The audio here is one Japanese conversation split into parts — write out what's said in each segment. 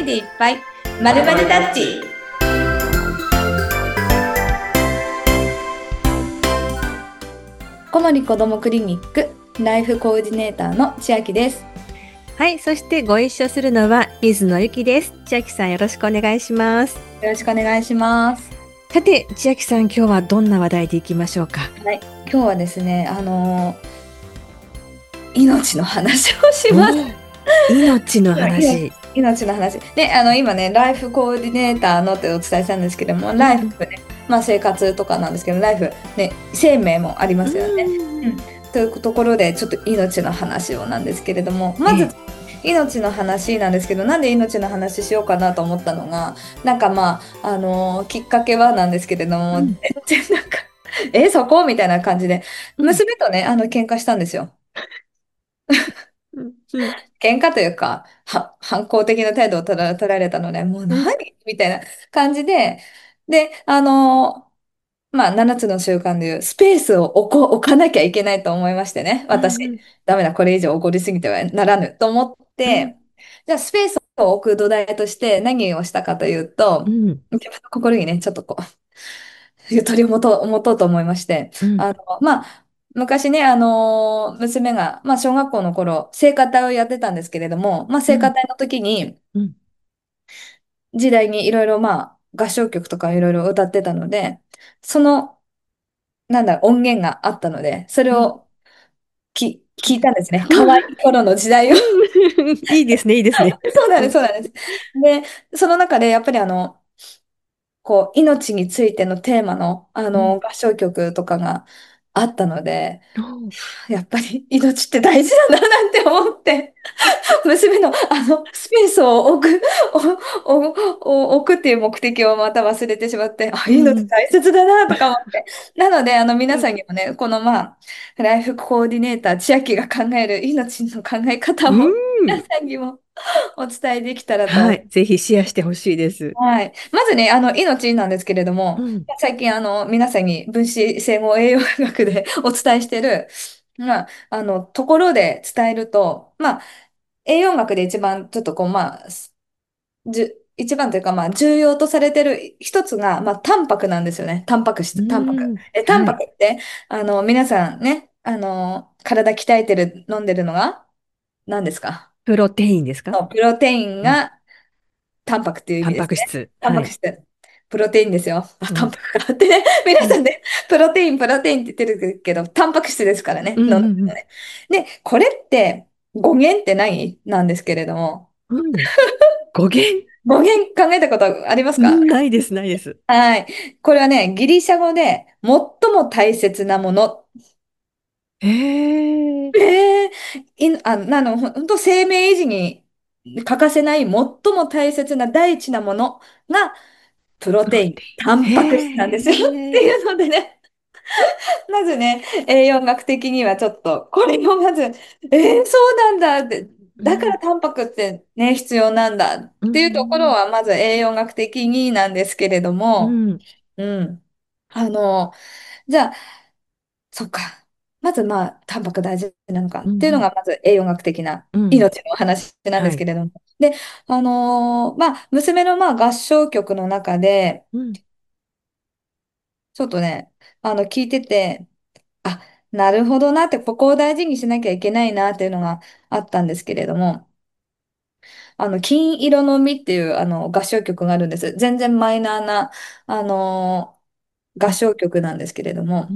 でいっぱい。まるまるタッチ。小森こどもクリニックライフコーディネーターの千秋です。 はい、そしてご一緒するのは水野ゆきです。千秋さんよろしくお願いします。 よろしくお願いします。 さて、千秋さん今日はどんな話題でいきましょうか。 はい、今日はですね、命の話をします。 命の話。 命の話。で、今ね、ライフコーディネーターのってお伝えしたんですけども、ライフね、まあ生活とかなんですけど、ライフね、生命もありますよね。というところで、ちょっと命の話をなんですけれども、まず、命の話なんですけど、なんで命の話しようかなと思ったのが、なんかまあ、きっかけはなんですけれども、全然なんか、そこみたいな感じで、娘とね、喧嘩したんですよ。喧嘩というか、反抗的な態度を取られたので、もう何みたいな感じで、で、まあ、7つの習慣でいうスペースを置かなきゃいけないと思いましてね。私、ダメだ、これ以上怒りすぎてはならぬと思って、じゃあスペースを置く土台として何をしたかというと、自分の心にね、ちょっとこう、ゆとりを持とうと思いまして、まあ、昔ね、娘が、まあ、小学校の頃、聖歌隊をやってたんですけれども、まあ、聖歌隊の時に、時代にいろいろ、まあ、合唱曲とかいろいろ歌ってたので、その、なんだ、音源があったので、それを聞いたんですね。可愛い頃の時代を。 いいですね、いいですね。 そうなんです、そうなんです。で、その中で、やっぱりこう、命についてのテーマの、合唱曲とかがあったので、やっぱり命って大事だななんて思って、娘のスペースを置くっていう目的をまた忘れてしまって、命大切だなとか思って。なので、皆さんにもね、このまあ、ライフコーディネーター、千秋が考える命の考え方を皆さんにもお伝えできたらと。 はい、ぜひシェアしてほしいです。 はい。まずね、命なんですけれども、最近、皆さんに分子整合栄養学でお伝えしてる、まあ、ところで伝えると、まあ、栄養学で一番、ちょっとこう、まあ、一番というか、まあ、重要とされてる一つが、まあ、タンパクなんですよね。タンパク質、タンパク。タンパクって、皆さんね、体鍛えてる、飲んでるのが、何ですか？ プロテインですか？ プロテインが、タンパクっていう意タン味ですね。 パク質。はい。 タンパク質。プロテインですよ。タンパクかってね。皆さんね、プロテインって言ってるけど、タンパク質ですからね。飲んでるのね。で、これって語源って何なんですけれども、 語源語源考えたことありますか？ ないです、ないです。 はい。これはね、ギリシャ語で最も大切なもの。 へえ。 本当生命維持に欠かせない最も大切な大事なものがプロプロテイン、 テイン。 タンパク質なんですよ。ってへえ。 いうのでね、まずね、栄養学的にはちょっと、これをまず、そうなんだって、だからタンパクってね、必要なんだっていうところは、まず栄養学的になんですけれども、うん。あの、じゃあ、そっか。まずまあ、タンパク大事なのかっていうのが、まず栄養学的な命の話なんですけれども。で、まあ、娘のまあ合唱曲の中で、ちょっとね、聞いてて、あ、なるほどなって、ここを大事にしなきゃいけないなっていうのがあったんですけれども、金色の実っていう合唱曲があるんです。全然マイナーな、合唱曲なんですけれども、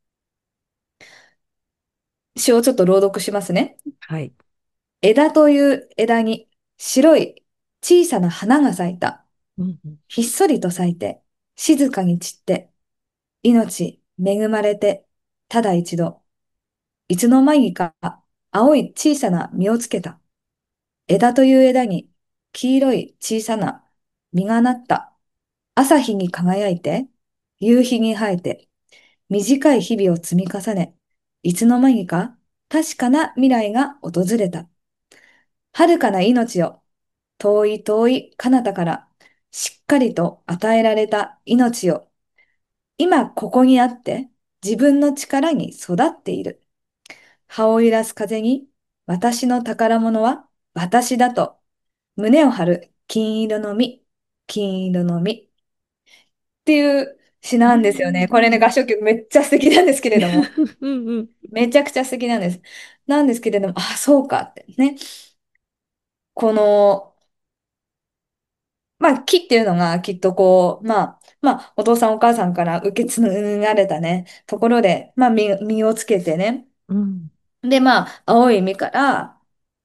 詩をちょっと朗読しますね。 はい。 枝という枝に白い小さな花が咲いた。ひっそりと咲いて、静かに散って、命恵まれて、ただ一度、いつの間にか青い小さな実をつけた。枝という枝に黄色い小さな実がなった。朝日に輝いて、夕日に生えて、短い日々を積み重ね、いつの間にか確かな未来が訪れた。遥かな命を遠い遠い彼方からしっかりと与えられた命を今ここにあって自分の力に育っている。葉を揺らす風に私の宝物は私だと胸を張る金色の実、金色の実っていう詩なうんうんですよね。これね、 んうん。 合唱曲めっちゃ素敵なんですけれども。 うんうん。 めちゃくちゃ素敵なんです。なんですけれども、あ、そうかってね。この、まあ、木っていうのがきっとこう、お父さんお母さんから受け継がれたね、ところで、実をつけてね。 うん。 で、青い実から、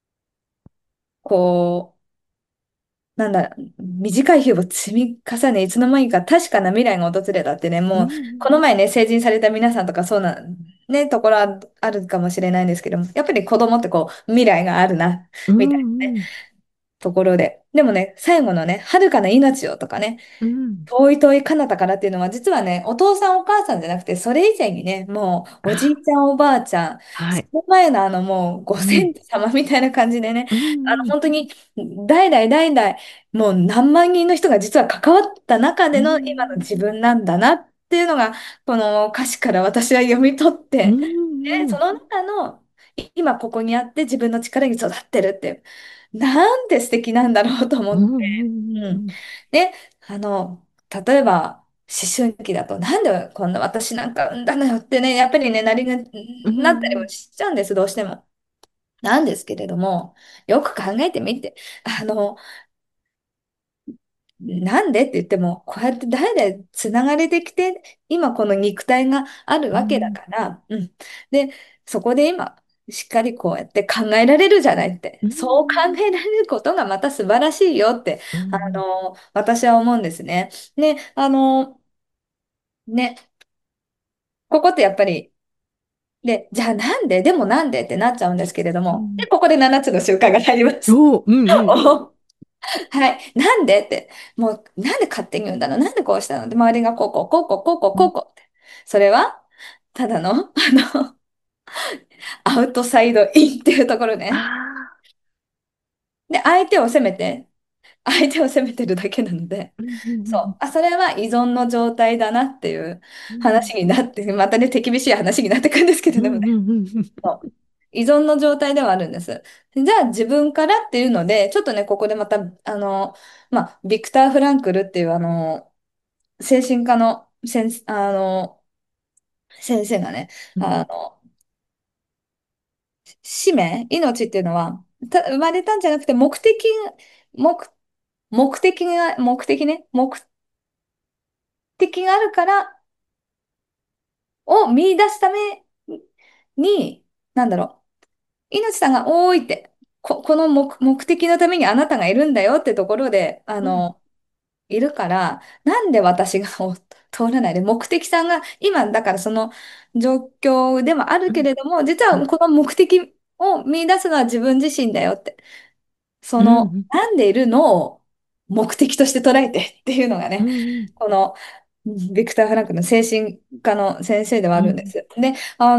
こなんだ、短い日を積み重ね、いつの間にか確かな未来が訪れたってね、 うんうもう、このん前ね、成人された皆さんとかそうな、ね、ところあるかもしれないんですけども、やっぱり子供ってこう、未来があるな、 うみたいなね、 んところで。でもね、最後のね、遥かな命をとかね、 うん。 遠い遠い彼方からっていうのは、実はね、お父さんお母さんじゃなくて、それ以前にね、もう、おじいあ、 ちゃんおばあちゃん、そはい。 の前のもう、ごうん。 先祖様みたいな感じでね、 うんうん。 本当に、代々代々、もう何万人の人が実は関わった中うでの今のん自分なんだなっていうのが、この歌詞から私は読み取っうんて、で、 うん。 その中の、今ここにあって自分の力に育ってるっていう、なんて素敵なんだろうと思って、 うんうんうん。 うんで、例えば、思春期だと、なんでこんな私なんか産んだのよってね、やっぱりね、 うん。うなったりもんしちゃうんです、どうしても。なんですけれども、よく考えてみて、なんでって言っても、こうやって代々つながれてきて、今この肉体があるわけだうんから、うん。で、そこで今、しっかりこうやって考えられるじゃないって、 うそう考んえられることがまた素晴らしいよって、 うん私は思うんですね。ね、ね、ここってやっぱり、で、じゃあなんで、でもなんでってなっちゃうんですけれども、で、 うん。 ここで7つの習慣が入ります。 おーうんうん。 はい。なんでって、もう、なんで勝手に言うんだろう、なんでこうしたのって、周りがこうこう、こうこう、こうこう、 うんこうこうって。それは、ただの、アウトサイドインっていうところあね。 あ。 で、相手を責めてるだけなので、 うんうんそう。それは依存の状態だなっていううん話になって、またね、手厳しい話になってくるんですけれどもね。 うんうんうんそう依存の状態ではあるんです。じゃあ自分からっていうので、ちょっとね、ここでまた、ビクター・フランクルっていう精神科の先生がね、 うんあの、使命、命っていうのは、生まれたんじゃなくて目、目的ね、目的があるからを見出すために、なんだろ命さんが多いって、この目的のためにあなたがいるんだよってところで、 うんいるから、なんで私が通らないで、目的さんが、今だからその状況でもあるけれども、実はこの目的を見出すのは自分自身だよって、 うんなんでいるのを目的として捉えてっていうのがね、 うんこの、ビクター・フランクの精神科の先生ではあうんるんです。で、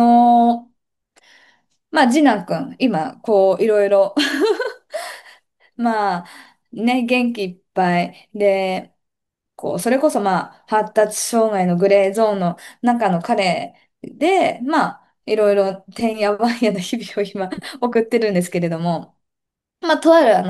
次男くん、今、こう、いろいろまあ、ね、元気いっぱいで、こう、それこそ発達障害のグレーゾーンの中の彼で、いろいろてんやわんやな日々を今送ってるんですけれども、とある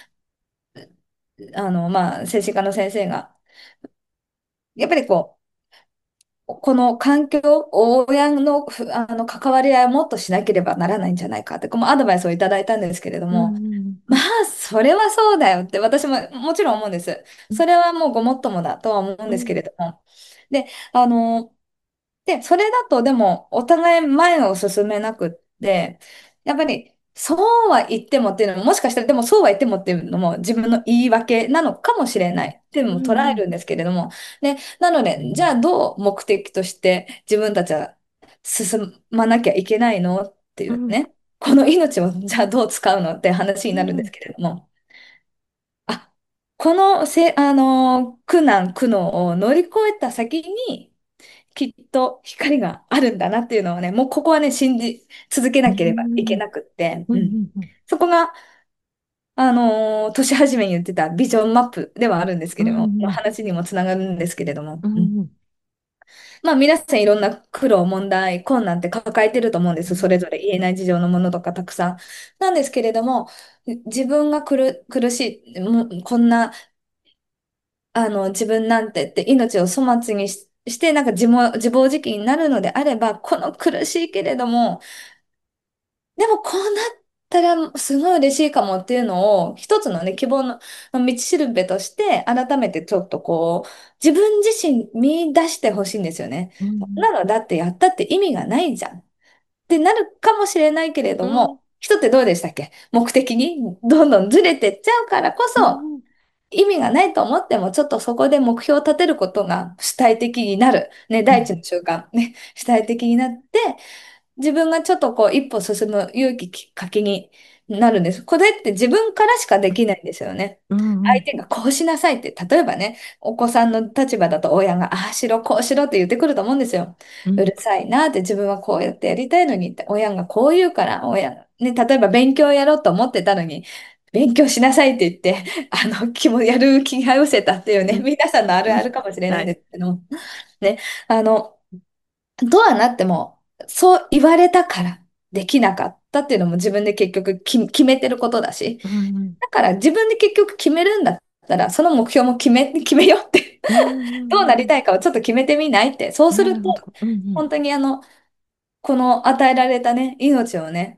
精神科の先生が、やっぱりこう、この環境、親の関わり合いをもっとしなければならないんじゃないかって、このアドバイスをいただいたんですけれどうも、 んそれはそうだよって私ももちろん思うんです。それはもうごもっともだとは思うんですけれども。で、それだとでもお互い前を進めなくって、やっぱりそうは言ってもっていうのも、もしかしたらでもそうは言ってもっていうのも自分の言い訳なのかもしれないっていうのも捉えるんですけれども、で、なので、じゃあどう目的として自分たちは進まなきゃいけないのっていうんうね、この命をじゃあどう使うのって話になるんですけれども、あ、この苦難、苦悩を乗り越えた先に、きっと光があるんだなっていうのはね、もうここはね、信じ続けなければいけなくって、 ううん。 んそこが、年始めに言ってたビジョンマップではあるんですけれども、このうん話にもつながるんですけれども、うん。 うんまあ皆さんいろんな苦労、問題、困難って抱えてると思うんです。それうんぞれ言えない事情のものとかたくさん。なんですけれども、自分が苦しい、もうこんな、自分なんてって命を粗末にしてなんか自暴自棄になるのであれば、この苦しいけれども、でもこうなったらすごい嬉しいかもっていうのを一つのね、希望の道しるべとして改めてちょっとこう自分自身見出してほしいんですよね。そんうんなのだってやったって意味がないじゃんってなるかもしれないけれどうんも、人ってどうでしたっけ？目的にどんどんずれてっちゃうからこそうん意味がないと思ってもちょっとそこで目標を立てることが主体的になる。ね、 うん第一の習慣。ね、主体的になって自分がちょっとこう一歩進む勇気きっかけになるんです。これって自分からしかできないんですよね。 うんうん相手がこうしなさいって、例えばね、お子さんの立場だと親が、ああしろ、こうしろって言ってくると思うんですよ。うるさいなって自分はこうやってやりたいのにって、親がこう言うから、ね、例えば勉強やろうと思ってたのに、勉強しなさいって言って、やる気が失せたっていうね、 うん皆さんのあるうんあるかもしれないんではい。 すけど、ね、あの、とはなっても、そう言われたからできなかったっていうのも自分で結局決めてることだし、 うんだから自分で結局決めるんだったら、その目標も決めようってうんうんどうなりうんたいかをちょっと決めてみないって。そうすると、 なるほど。うんうん本当にこの与えられたね、命をね、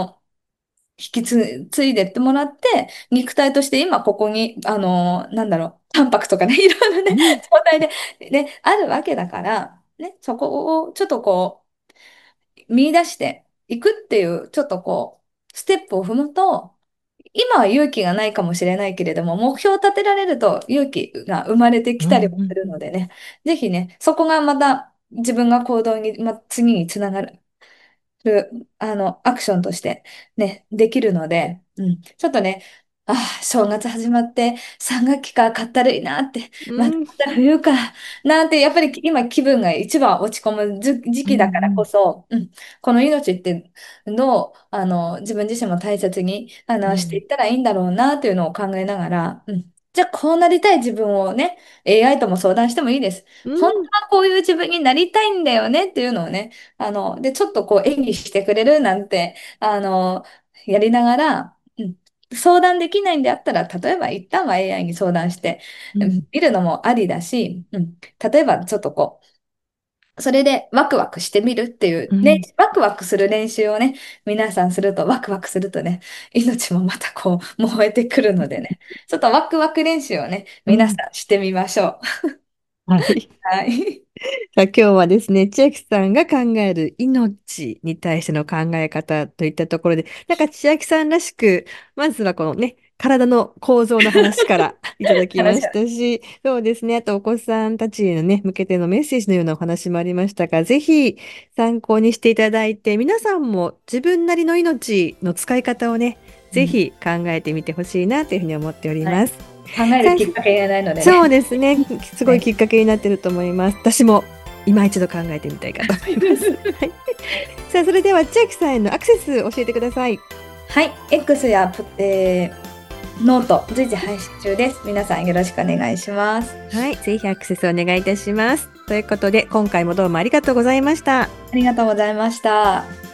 継いでってもらって、肉体として今ここに、なんだろう、タンパクとかね、いろいろね、 うん状態で、ね、あるわけだから、ね、そこをちょっとこう、見出していくっていう、ちょっとこう、ステップを踏むと、今は勇気がないかもしれないけれども、目標を立てられると勇気が生まれてうきたりもすんうんるのでね、ぜひね、そこがまた自分が行動に、次につながる、アクションとしてね、できるので、ちょっとね、ああ、正月始まって3学期かかったるいなって、まうんた冬か、なんて、やっぱり今気分が一番落ち込む時うん期だからうんこそ、この命ってどう、自分自身も大切に、していったらいいんだろうなっていうのを考えながら、じゃあこうなりたい自分をね、AI とも相談してもいいです。本当うんはこういう自分になりたいんだよねっていうのをね、で、ちょっとこう演技してくれるなんて、やりながら、相談できないんであったら、例えば一旦は AI に相談して、 うん見るのもありだし、例えばちょっとこう、それでワクワクしてみるっていう、ね、 うんワクワクする練習をね、皆さんすると、ワクワクするとね、命もまたこう、燃えてくるのでね、ちょっとワクワク練習をね、皆さうんんしてみましょう。 はい。 はい。 さあ今日はですね、千秋さんが考える命に対しての考え方といったところで、なんか千秋さんらしく、まずはこのね、体の構造の話からいただきまし話は。 たし、そうですね、あとお子さんたちへのね、向けてのメッセージのようなお話もありましたが、ぜひ参考にしていただいて、皆さんも自分なりの命の使い方をね、ぜひ考えてみてほしいなというふうに思っておりはい。 ます。 考えさあるきっかけがないのでそうね。 ですね。すごいはい。 きっかけになってると思います。私も今一度考えてみたいかと思います。はい。さあ、それでは千秋さんへのアクセス教えてください。 はい。X やノート随時配信中です。皆さんよろしくお願いします。 はい。ぜひアクセスお願いいたします。ということで、今回もどうもありがとうございました。 ありがとうございました。